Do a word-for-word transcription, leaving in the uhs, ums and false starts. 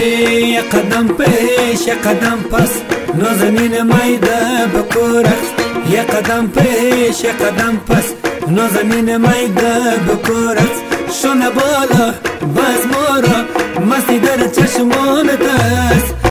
یک قدم پیش یک قدم پس نازنین میده بکورخت یک قدم پیش یک قدم پس نازنین میده بکورخت شونه بالا باز مورا مستی در چشمانت است